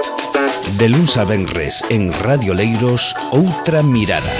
De luns a venres en Radio Leiros, Outra Mirada.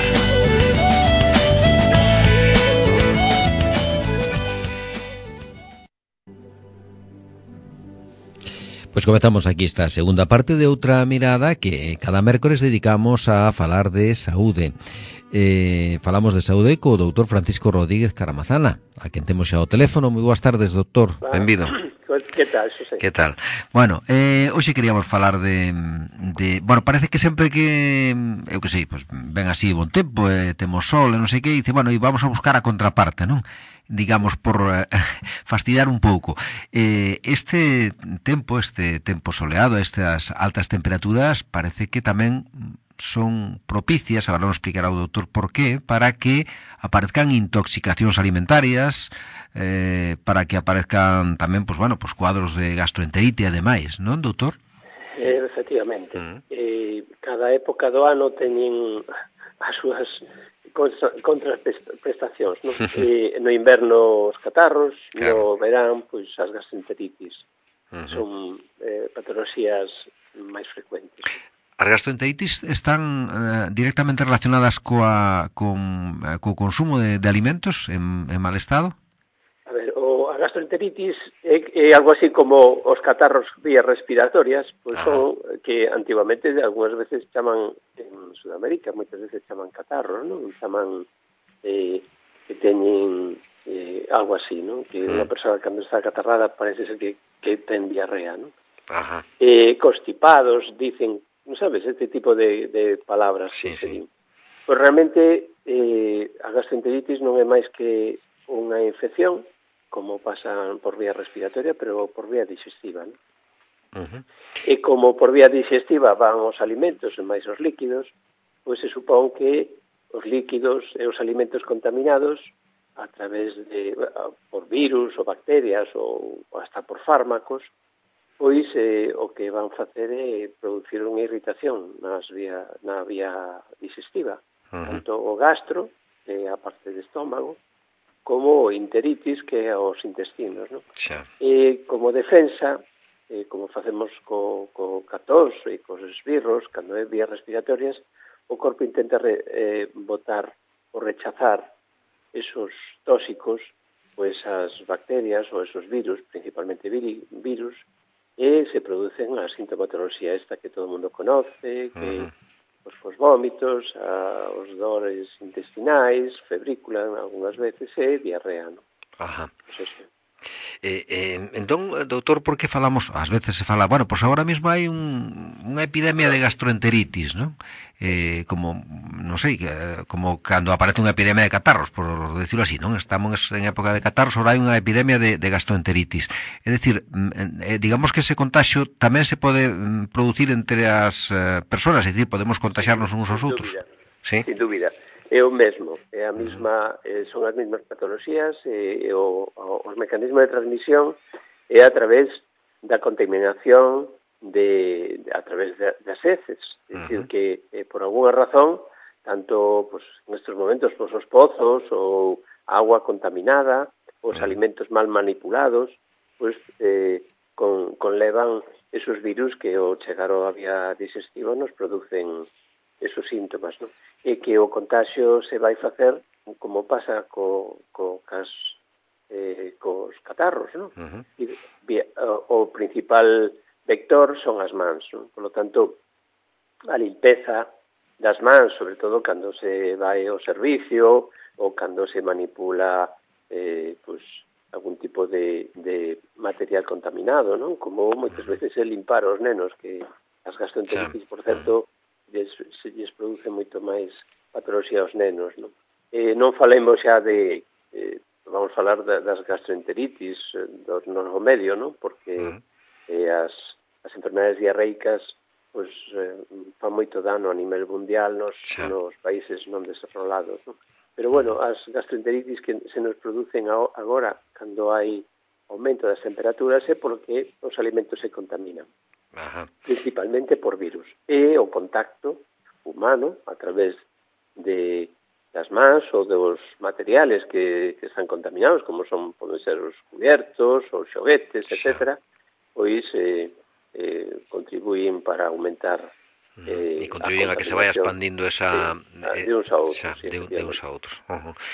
Pois comezamos aquí esta segunda parte de Outra Mirada que cada mércores dedicamos a falar de saúde. Falamos de saúde co doutor Francisco Rodríguez Caramazana, a quen temos xa o teléfono. Moi boas tardes, doutor. Benvido. Que tal, Xosé? Que tal? Bueno, hoxe queríamos falar de bueno, parece que sempre que eu que sei, pois ven así bon tempo, temos sol e non sei que, e dice, bueno, e vamos a buscar a contraparte, non? Digamos, por fastidiar un pouco. Este tempo soleado, estas altas temperaturas, parece que tamén son propicias, agora nos explicará o doutor por qué, para que aparezcan intoxicacións alimentarias, para que aparezcan tamén, pois, bueno, pois cuadros de gastroenterite e demais, non, doutor? Efectivamente. Cada época do ano teñen as súas contraprestacións, non? No inverno os catarros, claro. No verán, pois, as gastroenteritis. Son patoloxías máis frecuentes. As gastroenteritis están directamente relacionadas co consumo de alimentos en mal estado? A ver, a gastroenteritis é algo así como os catarros vías respiratorias, pois son que antigamente algunhas veces chaman, en Sudamérica moitas veces chaman catarros, non? Chaman que teñen algo así, non? Que unha persoa cando está catarrada parece ser que ten diarrea, non? Constipados, dicen, non sabes, este tipo de palabras que se din. Pois realmente a gastroenteritis non é máis que unha infección, como pasa por vía respiratoria, pero por vía digestiva, non? E como por vía digestiva van os alimentos e máis os líquidos, pois se supón que os líquidos e os alimentos contaminados a través de por virus ou bacterias ou hasta por fármacos, pois o que van facer é producir unha irritación na vía digestiva, tanto o gastro, que é a parte do estómago, como o enteritis, que é os intestinos, non? E como defensa, como facemos co catós e cos esbirros, cando é vías respiratorias, o corpo intenta botar ou rechazar esos tóxicos, pois as bacterias ou esos virus, principalmente virus, e se producen a sintomatoloxía esta que todo o mundo conoce, que os vómitos, os dores intestinais, febrícula algunhas veces e diarrea, non? Entón, doutor, por que falamos, ás veces se fala, bueno, pois agora mesmo hai unha epidemia de gastroenteritis, non? Como, non sei, como cando aparece unha epidemia de catarros, por decirlo así, non? Estamos en época de catarros, agora hai unha epidemia de gastroenteritis. É dicir, digamos que ese contagio tamén se pode producir entre as persoas, é dicir, podemos contagiarnos uns aos outros. Sin dúbida. É o mesmo, é a mesma, son as mesmas patoloxías e os mecanismos de transmisión é a través da contaminación a través das heces. É dicir, que por alguna razón, tanto pues, nestes momentos pues, os pozos ou agua contaminada, os alimentos mal manipulados, pues, conlevan esos virus que ao chegar á vía digestiva nos producen esos síntomas, non? E que o contagio se vai facer como pasa cos catarros, non? O principal vector son as mans, non? Por lo tanto, a limpeza das mans, sobre todo cando se vai ao servicio ou cando se manipula pues, algún tipo de material contaminado, non? Como moitas veces é limpar os nenos, que as gastroenteritis, por certo, se lles produce moito máis patoloxía aos nenos, non? Non falemos xa vamos falar das gastroenteritis do novo medio, non? Porque as enfermedades diarreicas pois fan moito dano a nivel mundial nos países non desarrollados, non? Pero bueno, as gastroenteritis que se nos producen agora cando hai aumento das temperaturas é porque os alimentos se contaminan. Principalmente por virus e o contacto humano a través das mans ou dos materiales que están contaminados, como poden ser os cubiertos, os xoguetes, etc., pois contribuyen para aumentar e contribuyen a que se vaya expandindo esa de uns a outros, de uns a outros.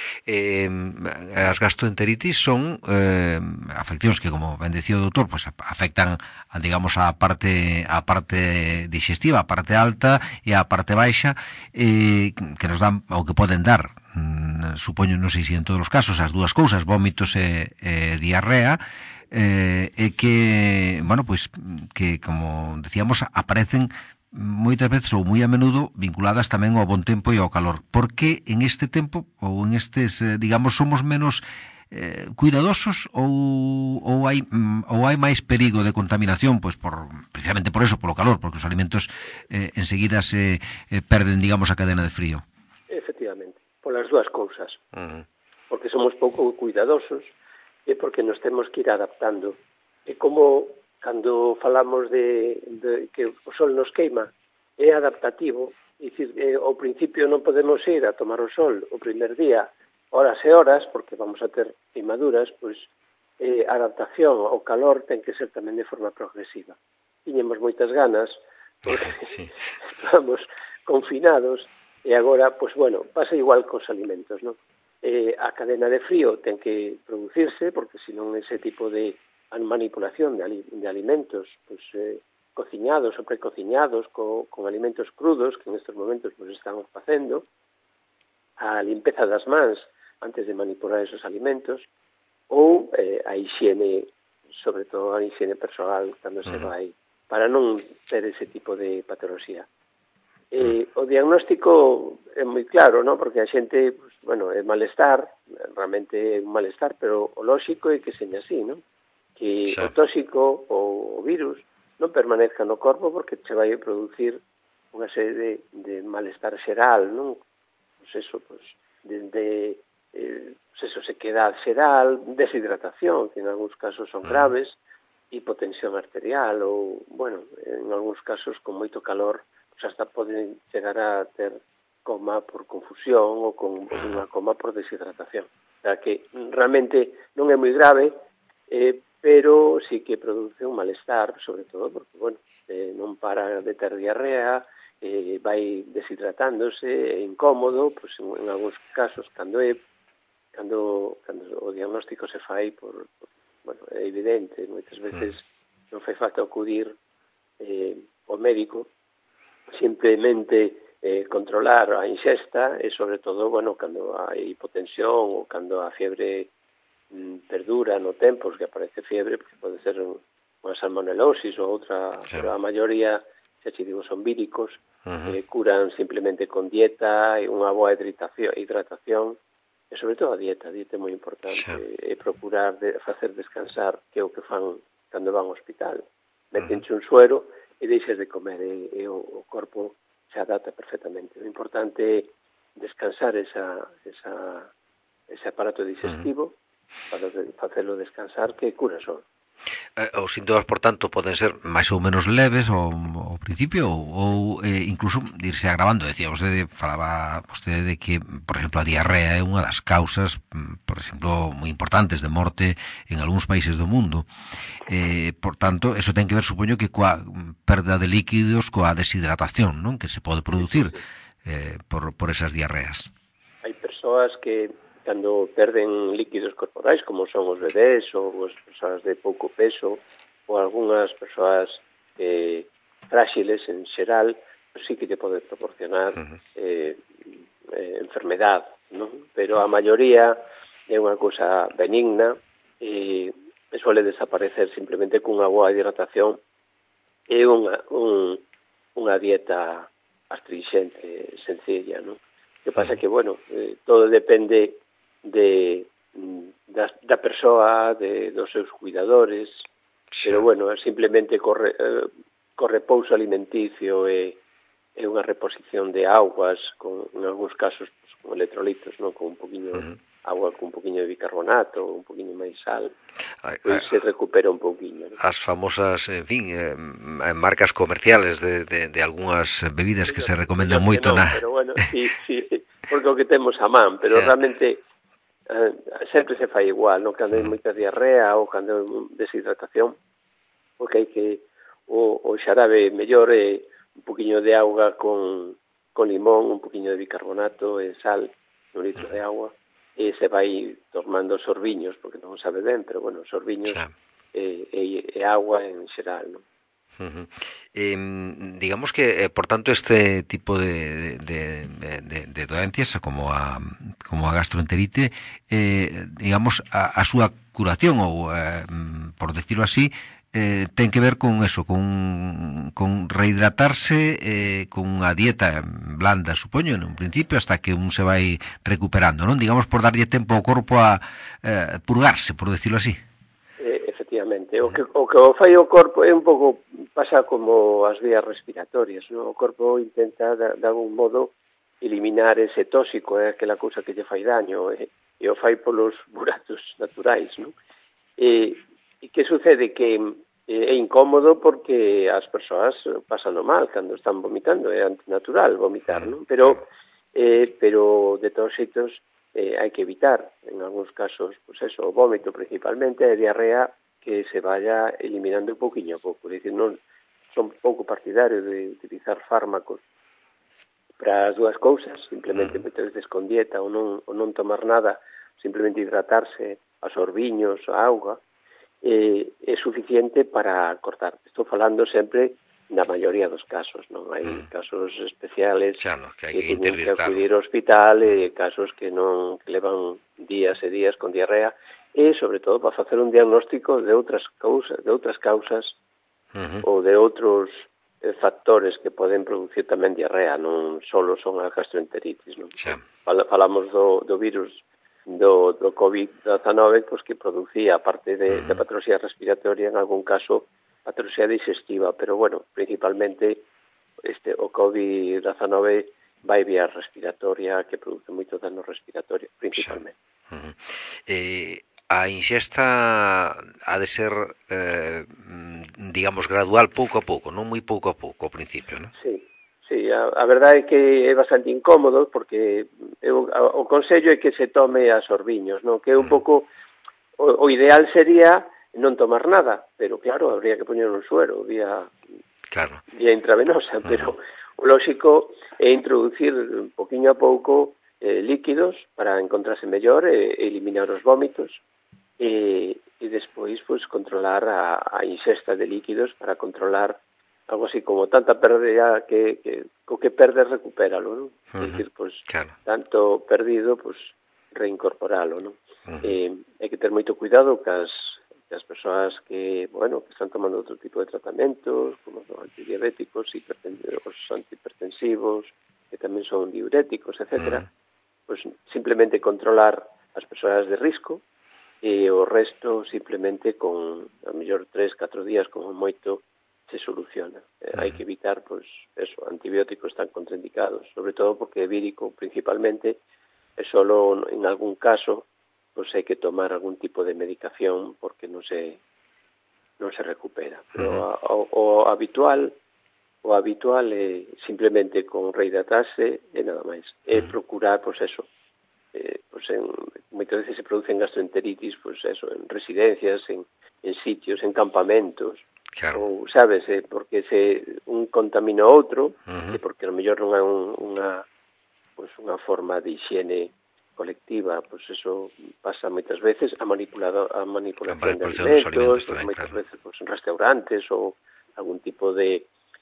As gastroenteritis son afeccións que, como ben decía o doutor, pues afectan, digamos, a parte digestiva, a parte alta e a parte baixa, que nos dan, ou que poden dar, supoño, non sei se en todos os casos, as dúas cousas, vómitos e diarrea, e que, bueno, pois que, como decíamos, aparecen moitas veces ou moi a menudo vinculadas tamén ao bon tempo e ao calor. Por que en este tempo ou en estes, digamos, somos menos cuidadosos ou hai máis perigo de contaminación, pois precisamente por eso, polo calor, porque os alimentos enseguida se perden, digamos, a cadena de frío? Efectivamente, polas dúas cousas. Porque somos pouco cuidadosos e porque nos temos que ir adaptando. E como cando falamos de que o sol nos queima, é adaptativo, e dicir, ao principio non podemos ir a tomar o sol o primer día, horas e horas, porque vamos a ter queimaduras, pois a adaptación ao calor ten que ser tamén de forma progresiva. Tiñemos moitas ganas, porque estamos confinados, e agora, pois bueno, pasa igual cos alimentos, non? A cadena de frío ten que producirse, porque senón ese tipo de manipulación de alimentos pues, cociñados ou precociñados con alimentos crudos que en estes momentos pues, estamos facendo, a limpeza das mans antes de manipular esos alimentos ou a higiene, sobre todo a higiene persoal cando se vai, para non ter ese tipo de patoloxía. O diagnóstico é moi claro, ¿no? Porque a xente, pues, bueno, é malestar, realmente é un malestar, pero o lóxico é que seña así, ¿no? Que o tóxico ou o virus non permanezca no corpo porque se vai a producir unha serie de malestar xeral, non? Pois eso, pues, desde sequedad xeral, deshidratación, que en algúns casos son graves, hipotensión arterial ou, bueno, en algúns casos con moito calor, pues hasta poden chegar a ter coma por confusión ou con unha coma por deshidratación. O sea que realmente non é moi grave, pero sí que produce un malestar, sobre todo porque, bueno, non para de ter diarrea, vai deshidratándose, é incómodo, pues en algúns casos, cando o diagnóstico se fai bueno, é evidente, moitas veces non fai falta acudir ao médico, simplemente controlar a ingesta e, sobre todo, bueno, cando hai hipotensión ou cando a fiebre perdura no tempo, que aparece fiebre, porque pode ser unha salmonelosis ou outra, pero a maioría, xa che digo, son víricos, curan simplemente con dieta e unha boa hidratación, e sobre todo a dieta é moi importante, e procurar facer descansar, que é o que fan cando van ao hospital. Metenche un suero e deixes de comer, e o corpo se adapta perfectamente. O importante é descansar ese aparato digestivo, para facelo descansar, que cura só. Os síntomas, por tanto, poden ser máis ou menos leves ao principio ou incluso irse agravando. Falaba vostede de que, por exemplo, a diarrea é unha das causas, por exemplo, moi importantes de morte en algúns países do mundo. Por tanto, eso ten que ver, supoño, que coa perda de líquidos, coa deshidratación, non? Que se pode producir por esas diarreas. Hai persoas que cando perden líquidos corporais, como son os bebés ou as persoas de pouco peso ou algunhas persoas frágiles en xeral, pues sí que te pode proporcionar enfermedad, ¿no? Pero a maioría é unha cousa benigna e suele desaparecer simplemente cunha boa hidratación e unha dieta astringente, sencilla, ¿no? O que pasa é que, bueno, todo depende da persoa, dos seus cuidadores, pero bueno, simplemente correpouso alimenticio e unha reposición de augas, en algúns casos pues, con electrolitos, ¿no? Con un poquinho agua con un poquinho de bicarbonato, un poquinho máis sal, pois se recupera un poquinho, ¿no? As famosas, en fin, marcas comerciales de algunhas bebidas que se recomendan moito pero bueno, sí, porque o que temos a man, pero realmente sempre se fai igual, non? Cando hai moita diarrea ou cando hai deshidratación, o que hai que o xarabe mellor é un poquinho de auga con limón, un poquinho de bicarbonato e sal no litro de agua, e se vai tomando sorbiños, porque non sabe ben, pero bueno, sorbiños e agua en xeral, non? Digamos que, por tanto, este tipo de doencias, como a gastroenterite, digamos, a súa curación, ou, por decirlo así, ten que ver con eso, con rehidratarse, con unha dieta blanda, supoño, en un principio, hasta que un se vai recuperando, non? Digamos, por darlle tempo ao corpo a purgarse, por decirlo así. Efectivamente, o que fai o corpo é un pouco, pasa como as vías respiratorias, non? O corpo intenta de algún modo eliminar ese tóxico, é aquela cousa que lle fai daño, e o fai polos buratos naturais, non? E que sucede? Que é incómodo porque as persoas pasan mal cando están vomitando, é antinatural vomitar, non? Pero de todos xeitos hai que evitar, en algúns casos, pues eso, o vómito principalmente, a diarrea, que se vaya eliminando un pouquiño a pouco. É dicir, non son pouco partidario de utilizar fármacos para as dúas cousas, simplemente moitas veces con dieta ou non tomar nada, simplemente hidratarse a sorbiños, a auga, é suficiente para cortar. Estou falando sempre na maioría dos casos, non? Hai casos especiales que teñen que acudir ao hospital, e casos que non, que levan días e días con diarrea, e sobre todo para facer un diagnóstico de outras causas ou de outros factores que poden producir tamén diarrea, non só son a gastroenteritis, non? Falamos do virus do COVID-19, pois que producía, aparte de patoloxía respiratoria, en algún caso patoloxía digestiva, pero bueno, principalmente o COVID-19 vai vía respiratoria, que produce moito dano respiratorio, principalmente. A inxesta ha de ser, digamos, gradual, pouco a pouco, non moi pouco a pouco ao principio, non? Sí, a verdade é que é bastante incómodo, porque o consello é que se tome a sorbiños, non? Que é un pouco, o ideal sería non tomar nada, pero claro, habría que poñer un suero vía intravenosa, pero o lógico é introducir un poquinho a pouco líquidos para encontrarse mellor e eliminar os vómitos, e despois pues, controlar a ingesta de líquidos para controlar algo así como tanta pérdida que o que perdes recupéralo, non? É dicir, pues, tanto perdido, pues, reincorporalo, non? Hai que ter moito cuidado cas persoas que, bueno, que están tomando outro tipo de tratamentos, como os antidiabéticos, os antihipertensivos, que tamén son diuréticos, etcétera, pues simplemente controlar as persoas de risco, e o resto simplemente con a mellor 3-4 días como moito se soluciona. Hai que evitar, pues, eso, antibióticos tan contraindicados, sobre todo porque é vírico principalmente, e solo en algún caso pues hai que tomar algún tipo de medicación porque non se recupera. Pero o habitual é simplemente con rehidratarse e nada máis. E procurar, pues eso, moitas veces se producen gastroenteritis, pues eso, en residencias, en sitios, en campamentos, ou, sabes, porque se un contamina outro, e porque a lo mellor non hai unha forma de higiene colectiva, pues eso pasa moitas veces, a manipulación de alimentos, pues, moitas veces pues, en restaurantes ou algún tipo de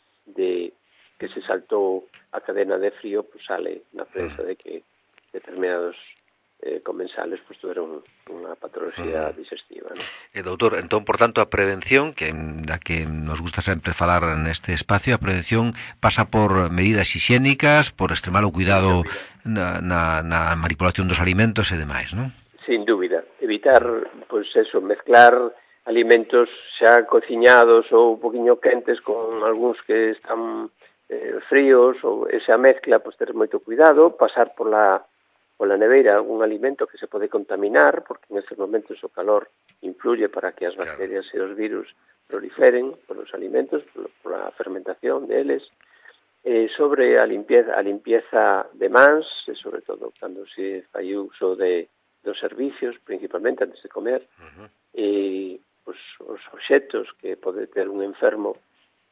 que se saltou a cadena de frío, pues sale na prensa de que determinados comensales pues tuveron unha patoloxía digestiva, ¿no? Doutor, entón, por tanto, a prevención, da que nos gusta sempre falar neste espacio, a prevención pasa por medidas higiénicas, por extremar o cuidado na manipulación dos alimentos e demais, non? Sin dúbida, evitar, pues eso, mezclar alimentos xa cociñados ou un poquinho quentes con algúns que están fríos, ou esa mezcla, pues ter moito cuidado, pasar pola neveira algún alimento que se pode contaminar, porque en estes momentos o calor influye para que as bacterias e os virus proliferen polos alimentos, pola fermentación deles. Sobre a limpieza de mans, e sobre todo cando se fai uso dos servicios, principalmente antes de comer, e pues, os obxetos que pode ter un enfermo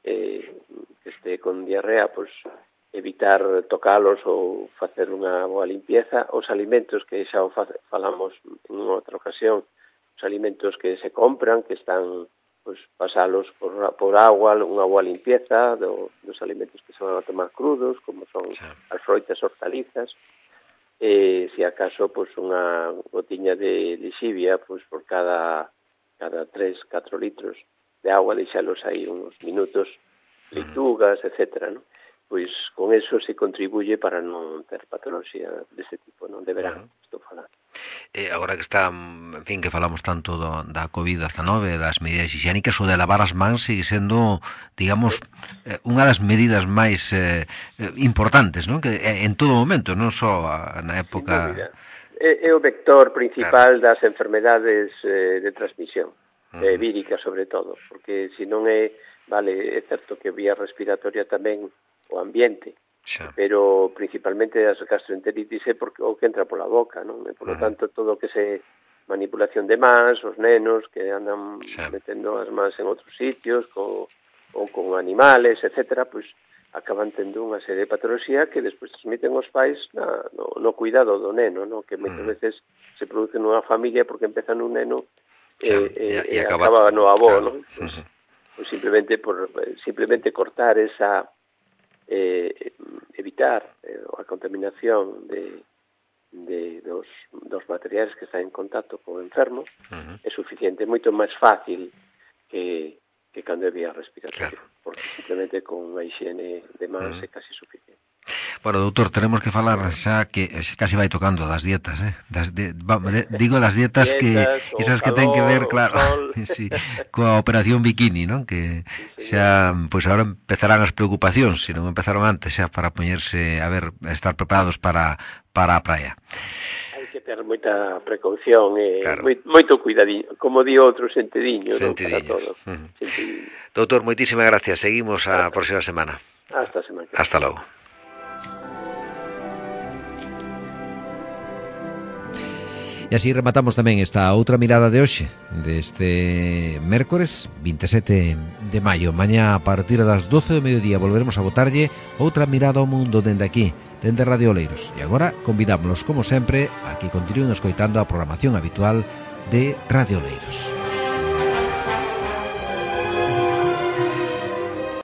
que este con diarrea, pois evitar tocalos ou facer unha boa limpieza. Os alimentos que xa falamos en outra ocasión, os alimentos que se compran, que están, pois, pasalos por agua, unha boa limpieza dos alimentos que se van a tomar crudos, como son as froitas, hortalizas, se acaso, pois, unha gotiña de lixivia, pois, por cada 3-4 litros de agua, deixalos aí uns minutos, leitugas, etcétera, non? Pois con eso se contribuye para non ter patoloxía deste tipo, non de verán, estou falando. Agora que está, en fin, que falamos tanto da COVID-19, das medidas higiénicas, o de lavar as mans sigue sendo, digamos, unha das medidas máis importantes, non? Que en todo momento, non só na época... É o vector principal das enfermedades de transmisión, vírica sobre todo, porque se non é, vale, é certo que vía respiratoria tamén o ambiente, pero principalmente as gastroenteritis é porque o que entra pola boca, non? E, por lo tanto, todo o que se manipulación de mans, os nenos que andan metendo as mans en outros sitios, ou con animales, etcétera, pois acaban tendo unha serie de patoloxía que despois transmiten os pais no cuidado do neno, non? Que moitas veces se produce nunha familia porque empeza nun neno e acaba no avó, non? Pois simplemente cortar esa evitar a contaminación dos materiais que están en contacto con o enfermo é suficiente, moito máis fácil que cando é vía respiratoria, porque simplemente con unha higiene de mans é casi suficiente. Bueno, doutor, tenemos que falar xa que casi vai tocando das dietas, digo las dietas que esas que ten que ver, claro, sí, coa operación bikini, non? Que xa, pois agora empezarán as preocupacións, se non empezaron antes xa para poñerse, estar preparados para a praia. Hai que ter moita precaución e moito cuidadiño, como di outro, sentediño, non? Para todo. Doutor, moitísimas gracias. Seguimos a próxima semana. Hasta a semana. Hasta logo. E así rematamos tamén esta outra mirada de hoxe, deste mércores 27 de maio. Mañá a partir das 12 do mediodía volveremos a botarlle outra mirada ao mundo dende aquí, dende Radio Oleiros. E agora convidámonos, como sempre, a que continúen escoitando a programación habitual de Radio Oleiros.